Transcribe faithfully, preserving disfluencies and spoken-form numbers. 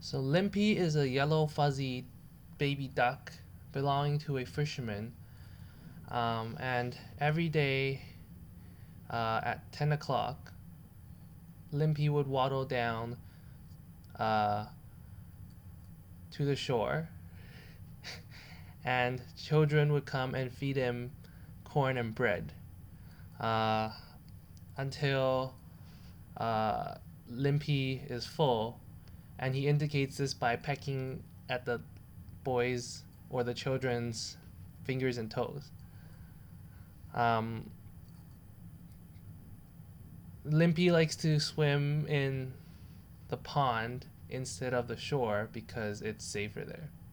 So Limpy is a yellow fuzzy baby duck belonging to a fisherman. Um, and every day uh, at ten o'clock, Limpy would waddle down uh, to the shore, and children would come and feed him corn and bread uh, until uh, Limpy is full, and he indicates this by pecking at the boys or the children's fingers and toes. Um, Limpy likes to swim in the pond instead of the shore because it's safer there.